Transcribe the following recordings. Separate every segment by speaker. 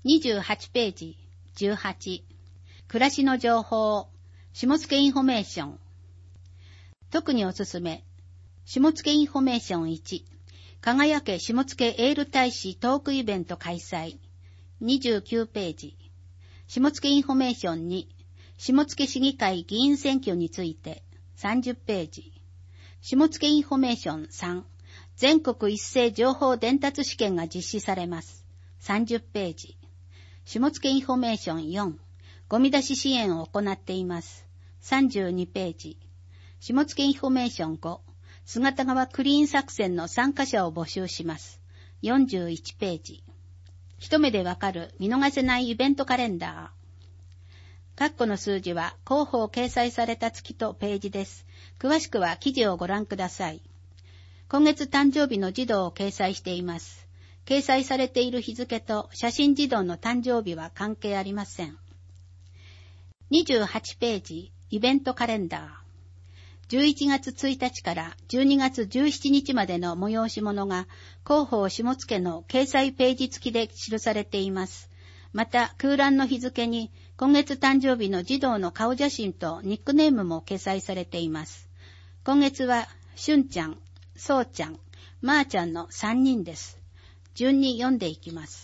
Speaker 1: 28ページ、18。暮らしの情報、下野インフォメーション。特におすすめ、下野インフォメーション1。輝け下野エール大使トークイベント開催。29ページ。下野インフォメーション2。下野市議会議員選挙について。30ページ。下野インフォメーション3。全国一斉情報伝達試験が実施されます。30ページ。下野インフォメーション4。ゴミ出し支援を行っています。32ページ。下野インフォメーション5。姿川クリーン作戦の参加者を募集します。41ページ。一目でわかる見逃せないイベントカレンダー。括弧の数字は広報掲載された月とページです。詳しくは記事をご覧ください。今月誕生日の児童を掲載しています。掲載されている日付と写真児童の誕生日は関係ありません。28ページ、イベントカレンダー。11月1日から12月17日までの催し物が広報下野の掲載ページ付きで記されています。また空欄の日付に今月誕生日の児童の顔写真とニックネームも掲載されています。今月はしゅんちゃん、そうちゃん、まーちゃんの3人です。順に読んでいきます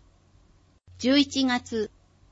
Speaker 1: 。11月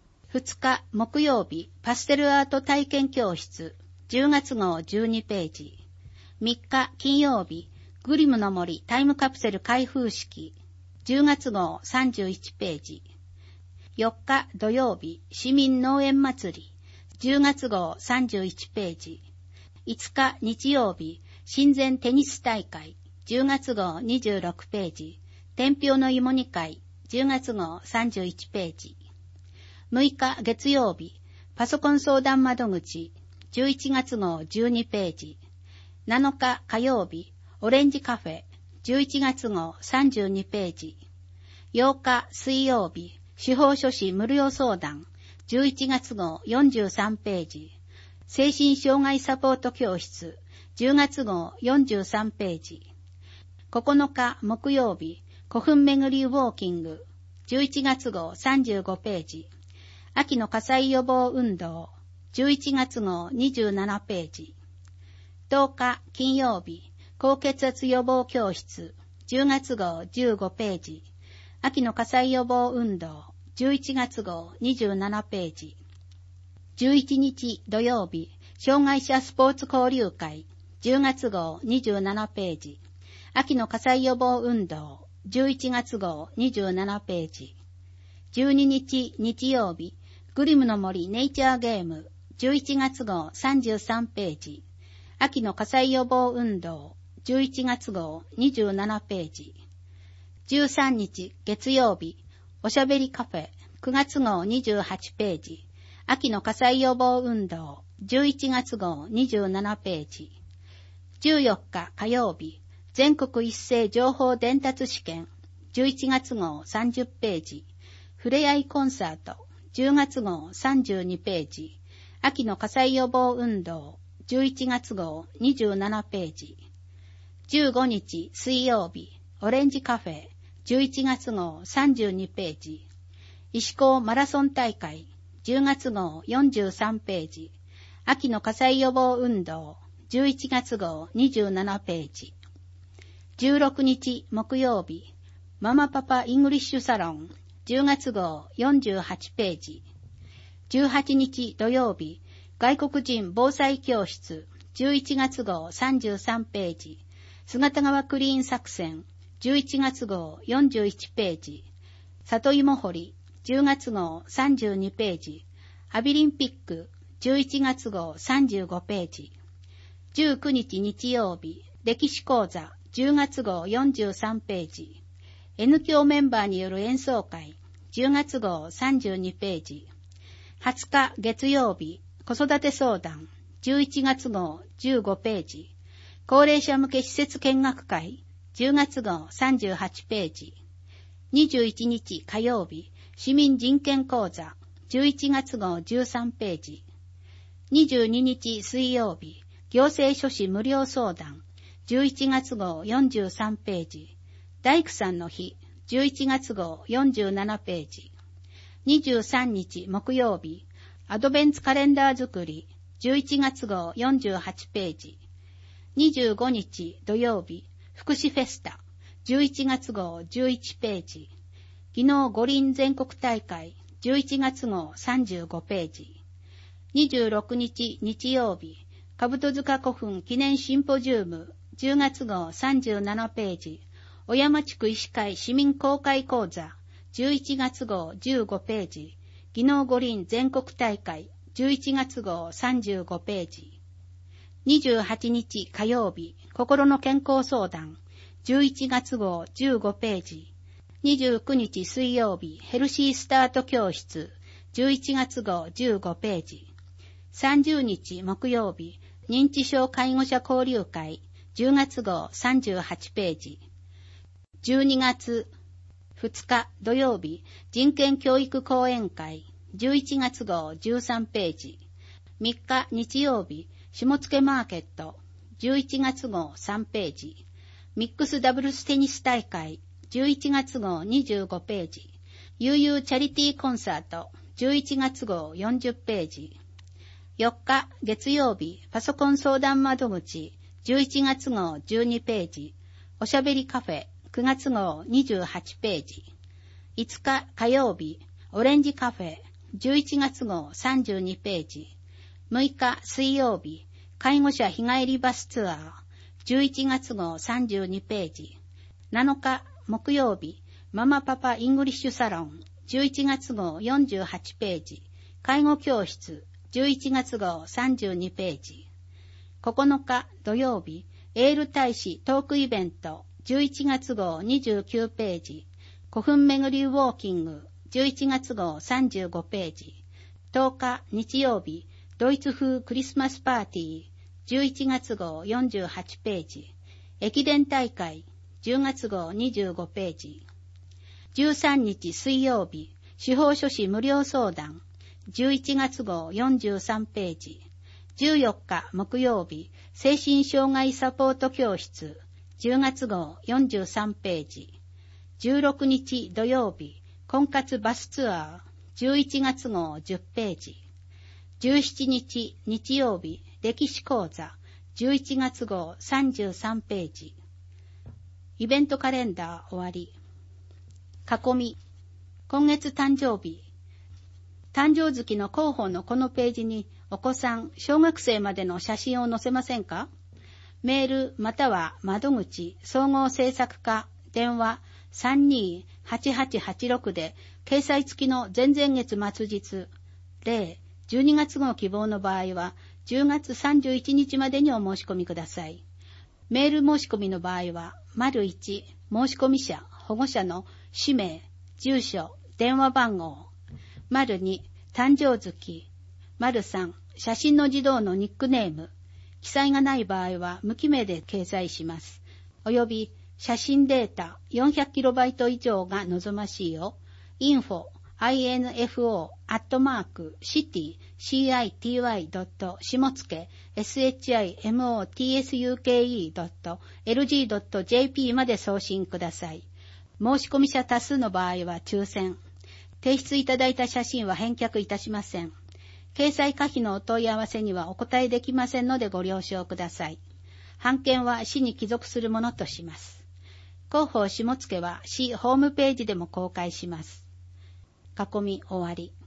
Speaker 1: 2日木曜日パステルアート体験教室10月号12ページ。3日金曜日グリムの森タイムカプセル開封式10月号31ページ。4日土曜日市民農園祭り10月号31ページ。5日日曜日親善テニス大会10月号26ページ。天平の芋煮会10月号31ページ。6日月曜日パソコン相談窓口11月号12ページ。7日火曜日オレンジカフェ11月号32ページ。8日水曜日司法書士無料相談11月号43ページ。精神障害サポート教室10月号43ページ。9日木曜日古墳巡りウォーキング11月号35ページ。秋の火災予防運動11月号27ページ。10日金曜日高血圧予防教室10月号15ページ。秋の火災予防運動11月号27ページ。11日土曜日障害者スポーツ交流会10月号27ページ。秋の火災予防運動11月号27ページ。12日日曜日グリムの森ネイチャーゲーム11月号33ページ。秋の火災予防運動11月号27ページ。13日月曜日おしゃべりカフェ9月号28ページ。秋の火災予防運動11月号27ページ。14日火曜日全国一斉情報伝達試験11月号30ページ。ふれあいコンサート10月号32ページ。秋の火災予防運動11月号27ページ。15日水曜日オレンジカフェ11月号32ページ。石港マラソン大会10月号43ページ。秋の火災予防運動11月号27ページ。16日木曜日ママパパイングリッシュサロン10月号48ページ。18日土曜日外国人防災教室11月号33ページ。姿川クリーン作戦11月号41ページ。里芋掘り10月号32ページ。アビリンピック11月号35ページ。19日日曜日歴史講座10月号43ページ。N 教メンバーによる演奏会10月号32ページ。20日月曜日子育て相談11月号15ページ。高齢者向け施設見学会10月号38ページ。21日火曜日市民人権講座11月号13ページ。22日水曜日行政書士無料相談11月号43ページ。大工さんの日11月号47ページ。 23日木曜日、アドベンツカレンダー作り、11月号48ページ。25日土曜日、福祉フェスタ、11月号11ページ。技能五輪全国大会、11月号35ページ。26日日曜日、兜塚古墳記念シンポジウム、10月号37ページ。小山地区医師会市民公開講座、11月号15ページ。技能五輪全国大会、11月号35ページ。28日火曜日、心の健康相談、11月号15ページ。29日水曜日、ヘルシースタート教室、11月号15ページ。30日木曜日、認知症介護者交流会、10月号38ページ。12月2日土曜日、人権教育講演会、11月号13ページ。3日日曜日、下野マーケット、11月号3ページ。ミックスダブルステニス大会、11月号25ページ。悠々チャリティーコンサート、11月号40ページ。4日月曜日、パソコン相談窓口、11月号12ページ。おしゃべりカフェ、9月号28ページ。5日火曜日、オレンジカフェ、11月号32ページ。6日水曜日、介護者日帰りバスツアー、11月号32ページ。7日木曜日、ママパパイングリッシュサロン、11月号48ページ。介護教室、11月号32ページ。9日土曜日、エール大使トークイベント、11月号29ページ。古墳巡りウォーキング、11月号35ページ。10日日曜日、ドイツ風クリスマスパーティー、11月号48ページ。駅伝大会、10月号25ページ。13日水曜日、司法書士無料相談、11月号43ページ。14日木曜日、精神障害サポート教室、10月号43ページ。16日土曜日、婚活バスツアー、11月号10ページ。17日日曜日、歴史講座、11月号33ページ。イベントカレンダー終わり。囲み。今月誕生日。誕生月の広報のこのページにお子さん、小学生までの写真を載せませんか？メールまたは窓口、総合制作課、電話328886で掲載付きの前々月末日、12月号希望の場合は10月31日までにお申し込みください。メール申し込みの場合は、1、申し込み者、保護者の氏名、住所、電話番号、2、誕生月、3、写真の児童のニックネーム、記載がない場合は無記名で掲載します。および写真データ 400KB 以上が望ましいよ。info@city.shimotsuke.lg.jp まで送信ください。申し込み者多数の場合は抽選。提出いただいた写真は返却いたしません。掲載可否のお問い合わせにはお答えできませんのでご了承ください。版権は市に帰属するものとします。広報下野は市ホームページでも公開します。囲み終わり。